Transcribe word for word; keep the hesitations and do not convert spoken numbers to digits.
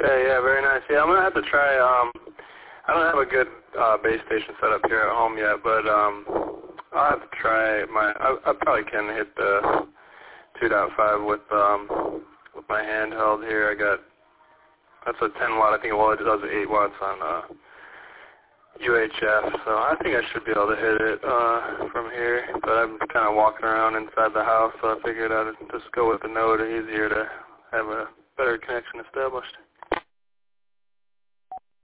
Okay, yeah, very nice. Yeah, I'm gonna have to try. Um, I don't have a good uh, base station set up here at home yet, but um, I'll have to try my. I, I probably can hit the two point five with um with my handheld here. I got that's a ten watt. I think well it does eight watts on uh, U H F, so I think I should be able to hit it uh, from here. But I'm kind of walking around inside the house, so I figured I'd just go with the node. Easier to have a better connection established.